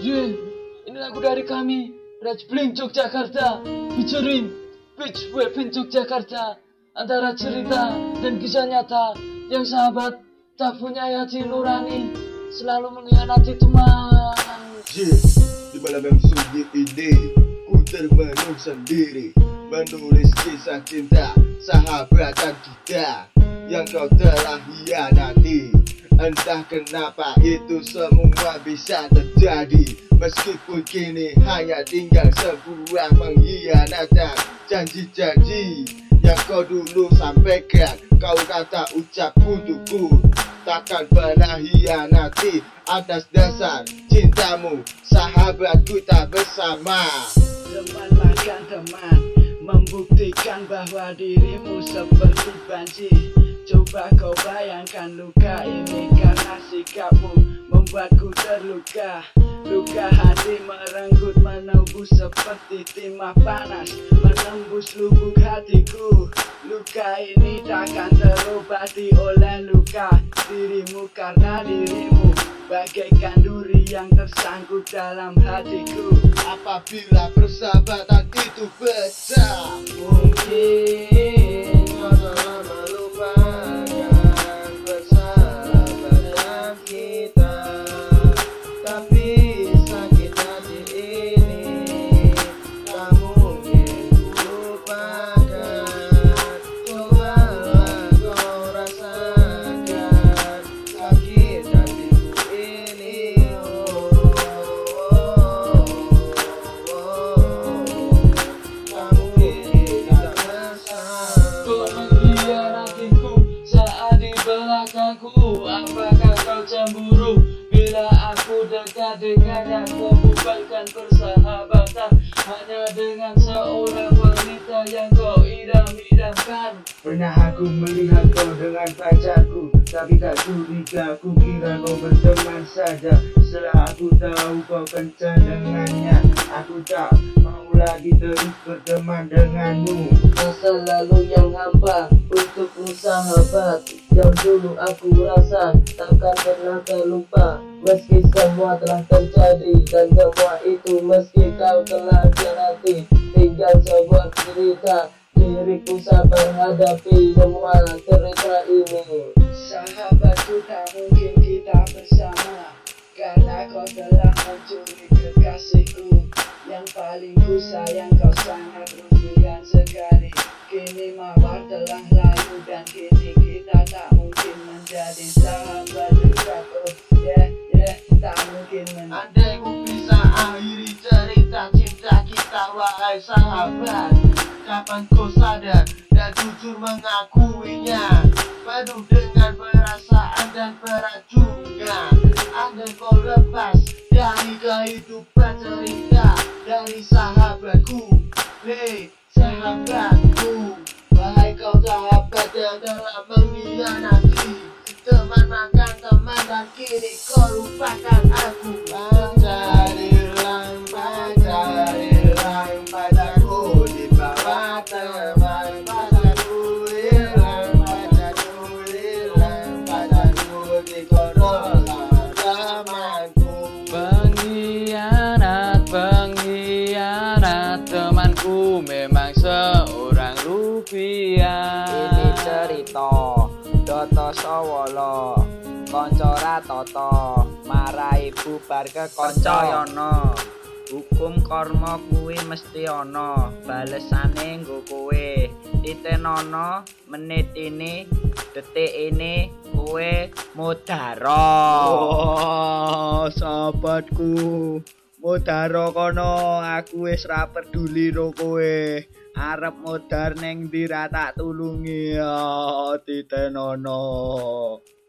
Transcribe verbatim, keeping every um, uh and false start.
Yeah, ini lagu dari kami, Raj Bling Yogyakarta, featuring Beach Weapon Yogyakarta. Antara cerita dan kisah nyata yang sahabat tak punya hati nurani, selalu mengkhianati teman. Yeah, di malam yang sunyi ini, ku termenung sendiri, menulis kisah cinta sahabatan kita yang kau telah hianati. Entah kenapa itu semua bisa terjadi, meskipun kini hanya tinggal sebuah pengkhianatan. Janji-janji yang kau dulu sampaikan, kau kata ucap untukku, takkan pernah hianati atas dasar cintamu, sahabatku tak bersama. Teman makan teman, membuktikan bahwa dirimu seperti banci. Coba kau bayangkan luka ini, karena sikapmu membuatku terluka. Luka hati merenggut menembus seperti timah panas, menembus lubuk hatiku. Luka ini takkan terobati oleh luka dirimu, karena dirimu bagaikan duri yang tersangkut dalam hatiku. Apabila persahabatan itu pecah, Mungkin kau telah melupakan persahabatan kita, tapi sakit hati ini tak mungkin kulupakan. Cobalah kau rasakan sakit hatiku ini. Oh, oh, oh, oh. Kamu tidak bersama. Kau mengkhianatiku saat di belakangku. Apakah kau cemburu bila aku dekat dengannya? Kau bubarkan persahabatan hanya dengan seorang wanita yang kau idam-idamkan. pernah aku melihat kau dengan pacarku, tapi tak curiga, aku kira kau berteman saja. Setelah aku tahu kau kencan dengannya, aku tak mau lagi terus berteman denganmu. Masa lalu yang hampa untukmu sahabat, yang dulu aku rasa takkan pernah terlupa. Meski semua telah terjadi dan semua itu meski kau telah hianati, tinggal sebuah cerita, diriku sabar hadapi semua cerita ini. Sahabatku, tak mungkin kita bersama, karena kau telah mencuri kekasihku. Yang paling ku sayang, kau sangat ruffian sekali. Kini mawar telah layu dan kini kita tak mungkin menjadi sahabat dekat. Oh yeah, yeah, tak mungkin menjadi. Andai ku bisa akhiri cerita cinta kita, wahai sahabat, kapan kau sadar dan jujur mengakuinya, penuh dengan perasaan dan peracungan. Andai kau lepas dari kehidupan cerita dari sahabatku, hei sahabatku, wahai kau sahabat yang telah mengkhianati. Teman makan teman dan kini kau lupakan aku. Pancarilah, pancarilah pacarku di bawah teman. Pacarku hilang, pacarku hilang, pacarku di korola temanku. Pengkhianat, pengkhianat, temanku memang seorang ruffian. Ini cerita Doto Sawala, kanca ratata marai bubar ke kanca yana. Hukum karma kuwi mesti ana, balesane nggo kowe. Titenana menit ini, detik ini kowe mudhara. Oh, sahabatku, mudhara kono, aku wis ra peduli ro kowe. Arep modar neng ndi ra tak tulungi, ya titenono.